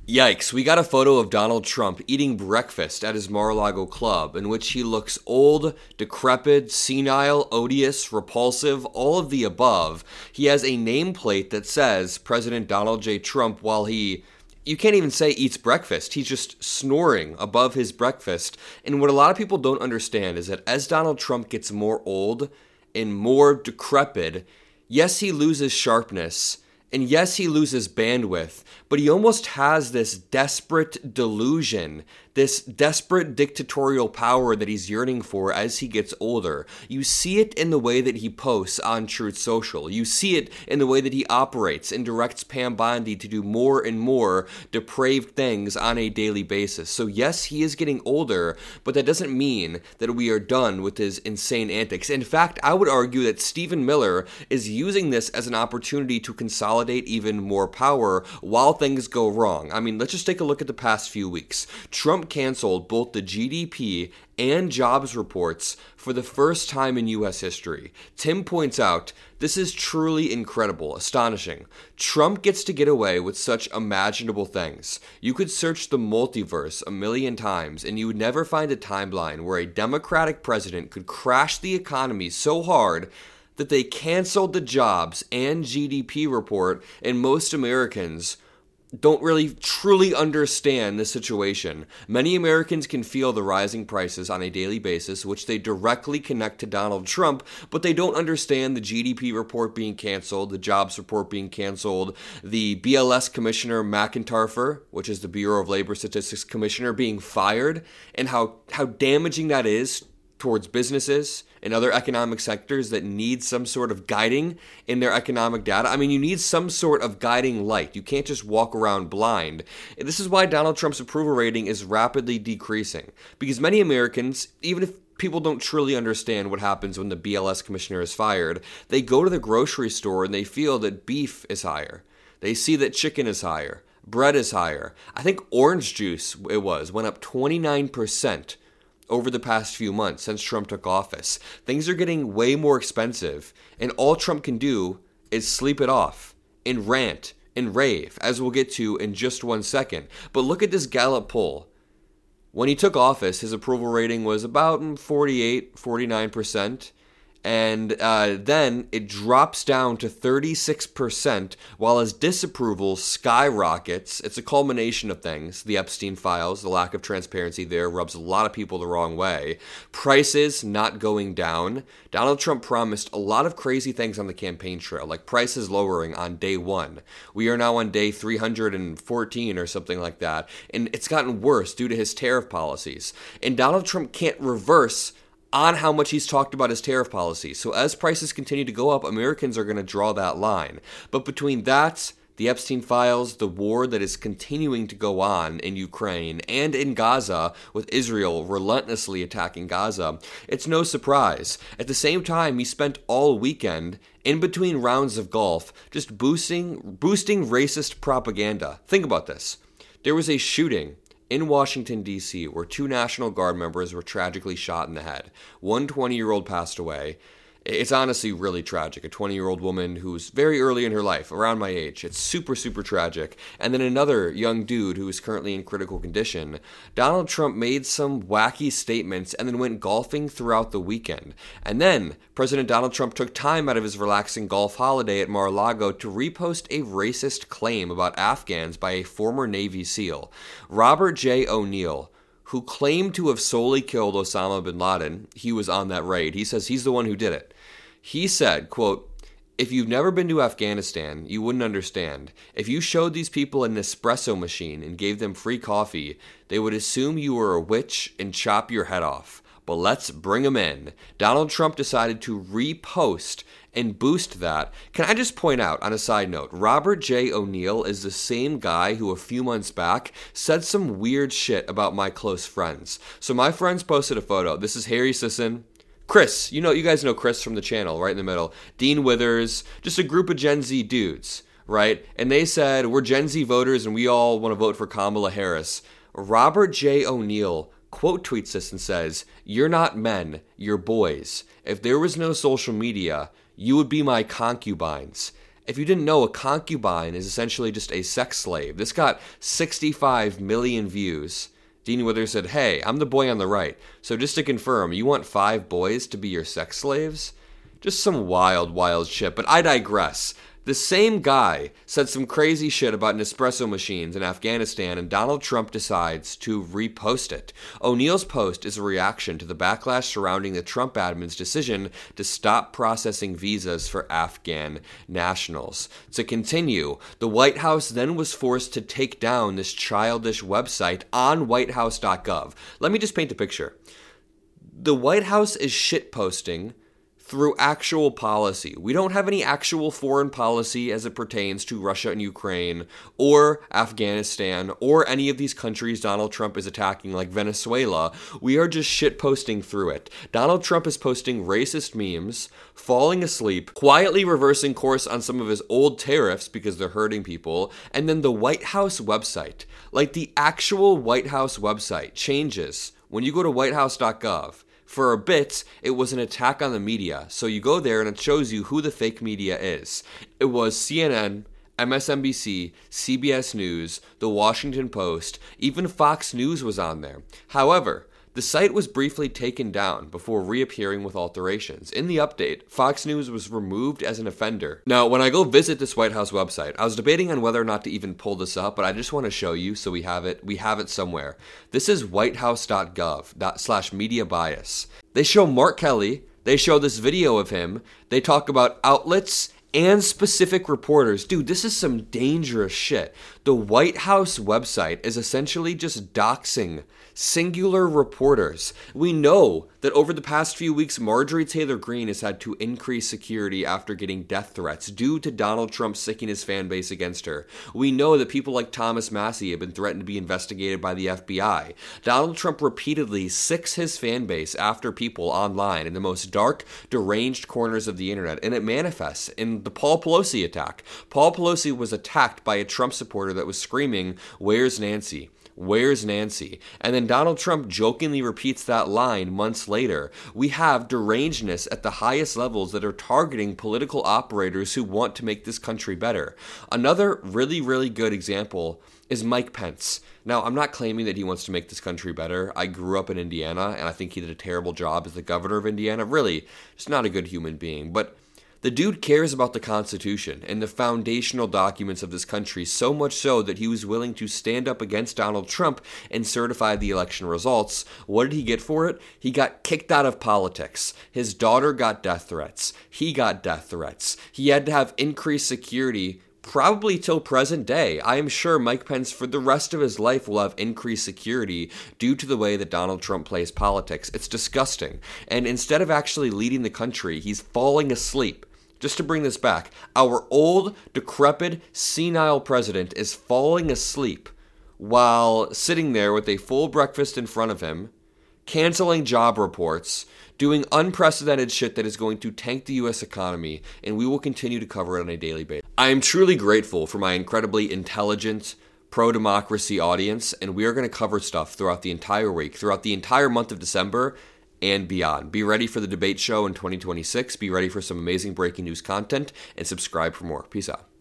Yikes, we got a photo of Donald Trump eating breakfast at his Mar-a-Lago club in which he looks old, decrepit, senile, odious, repulsive, all of the above. He has a nameplate that says President Donald J. Trump while you can't even say eats breakfast. He's just snoring above his breakfast. And what a lot of people don't understand is that as Donald Trump gets more old and more decrepit, yes, he loses sharpness. And yes, he loses bandwidth, but he almost has this desperate delusion, this desperate dictatorial power that he's yearning for as he gets older. You see it in the way that he posts on Truth Social. You see it in the way that he operates and directs Pam Bondi to do more and more depraved things on a daily basis. So yes, he is getting older, but that doesn't mean that we are done with his insane antics. In fact, I would argue that Stephen Miller is using this as an opportunity to consolidate even more power while things go wrong. I mean, let's just take a look at the past few weeks. Trump canceled both the GDP and jobs reports for the first time in U.S. history. Tim points out, this is truly incredible, astonishing. Trump gets to get away with such imaginable things. You could search the multiverse a million times and you would never find a timeline where a Democratic president could crash the economy so hard that they canceled the jobs and GDP report, and most Americans don't really truly understand the situation. Many Americans can feel the rising prices on a daily basis, which they directly connect to Donald Trump, but they don't understand the GDP report being canceled, the jobs report being canceled, the BLS Commissioner McIntyre, which is the Bureau of Labor Statistics Commissioner, being fired, and how damaging that is towards businesses and other economic sectors that need some sort of guiding in their economic data. I mean, you need some sort of guiding light. You can't just walk around blind. And this is why Donald Trump's approval rating is rapidly decreasing. Because many Americans, even if people don't truly understand what happens when the BLS commissioner is fired, they go to the grocery store and they feel that beef is higher. They see that chicken is higher. Bread is higher. I think orange juice, went up 29% over the past few months since Trump took office. Things are getting way more expensive, and all Trump can do is sleep it off and rant and rave, as we'll get to in just 1 second. But look at this Gallup poll. When he took office, his approval rating was about 49%. And then it drops down to 36%, while his disapproval skyrockets. It's a culmination of things. The Epstein files, the lack of transparency there rubs a lot of people the wrong way. Prices not going down. Donald Trump promised a lot of crazy things on the campaign trail, like prices lowering on day 1. We are now on day 314 or something like that. And it's gotten worse due to his tariff policies. And Donald Trump can't reverse on how much he's talked about his tariff policy. So as prices continue to go up, Americans are going to draw that line. But between that, the Epstein files, the war that is continuing to go on in Ukraine and in Gaza, with Israel relentlessly attacking Gaza, it's no surprise. At the same time, he spent all weekend in between rounds of golf just boosting racist propaganda. Think about this. There was a shooting in Washington, D.C., where 2 National Guard members were tragically shot in the head. One 20-year-old passed away. It's honestly really tragic. A 20-year-old woman who's very early in her life, around my age. It's super, super tragic. And then another young dude who is currently in critical condition. Donald Trump made some wacky statements and then went golfing throughout the weekend. And then President Donald Trump took time out of his relaxing golf holiday at Mar-a-Lago to repost a racist claim about Afghans by a former Navy SEAL, Robert J. O'Neill, who claimed to have solely killed Osama bin Laden. He was on that raid. He says he's the one who did it. He said, quote, "If you've never been to Afghanistan, you wouldn't understand. If you showed these people an espresso machine and gave them free coffee, they would assume you were a witch and chop your head off. But let's bring them in." Donald Trump decided to repost and boost that. Can I just point out, on a side note, Robert J. O'Neill is the same guy who a few months back said some weird shit about my close friends. So my friends posted a photo. This is Harry Sisson, Chris, you guys know Chris from the channel, right in the middle. Dean Withers, just a group of Gen Z dudes, right? And they said, we're Gen Z voters and we all want to vote for Kamala Harris. Robert J. O'Neill quote tweets this and says, "You're not men, you're boys. If there was no social media, you would be my concubines." If you didn't know, a concubine is essentially just a sex slave. This got 65 million views. Dean Withers said, "Hey, I'm the boy on the right. So just to confirm, you want 5 boys to be your sex slaves?" Just some wild, wild shit. But I digress. The same guy said some crazy shit about Nespresso machines in Afghanistan, and Donald Trump decides to repost it. O'Neill's post is a reaction to the backlash surrounding the Trump admin's decision to stop processing visas for Afghan nationals. To continue, the White House then was forced to take down this childish website on whitehouse.gov. Let me just paint a picture. The White House is shitposting through actual policy. We don't have any actual foreign policy as it pertains to Russia and Ukraine or Afghanistan or any of these countries Donald Trump is attacking, like Venezuela. We are just shitposting through it. Donald Trump is posting racist memes, falling asleep, quietly reversing course on some of his old tariffs because they're hurting people, and then the White House website, like the actual White House website, changes when you go to whitehouse.gov. For a bit, it was an attack on the media. So you go there and it shows you who the fake media is. It was CNN, MSNBC, CBS News, The Washington Post, even Fox News was on there. However, the site was briefly taken down before reappearing with alterations. In the update, Fox News was removed as an offender. Now, when I go visit this White House website, I was debating on whether or not to even pull this up, but I just want to show you so we have it. We have it somewhere. This is whitehouse.gov/media bias. They show Mark Kelly. They show this video of him. They talk about outlets and specific reporters. Dude, this is some dangerous shit. The White House website is essentially just doxing singular reporters. We know that over the past few weeks, Marjorie Taylor Greene has had to increase security after getting death threats due to Donald Trump sicking his fan base against her. We know that people like Thomas Massie have been threatened to be investigated by the FBI. Donald Trump repeatedly sicks his fan base after people online in the most dark, deranged corners of the internet, and it manifests in the Paul Pelosi attack. Paul Pelosi was attacked by a Trump supporter that was screaming, "Where's Nancy? Where's Nancy?" And then Donald Trump jokingly repeats that line months later. We have derangedness at the highest levels that are targeting political operators who want to make this country better. Another really, really good example is Mike Pence. Now, I'm not claiming that he wants to make this country better. I grew up in Indiana, and I think he did a terrible job as the governor of Indiana. Really, just not a good human being. But the dude cares about the Constitution and the foundational documents of this country, so much so that he was willing to stand up against Donald Trump and certify the election results. What did he get for it? He got kicked out of politics. His daughter got death threats. He got death threats. He had to have increased security probably till present day. I am sure Mike Pence for the rest of his life will have increased security due to the way that Donald Trump plays politics. It's disgusting. And instead of actually leading the country, he's falling asleep. Just to bring this back, our old, decrepit, senile president is falling asleep while sitting there with a full breakfast in front of him, canceling job reports, doing unprecedented shit that is going to tank the U.S. economy, and we will continue to cover it on a daily basis. I am truly grateful for my incredibly intelligent, pro-democracy audience, and we are going to cover stuff throughout the entire week, throughout the entire month of December, and beyond. Be ready for the debate show in 2026. Be ready for some amazing breaking news content, and subscribe for more. Peace out.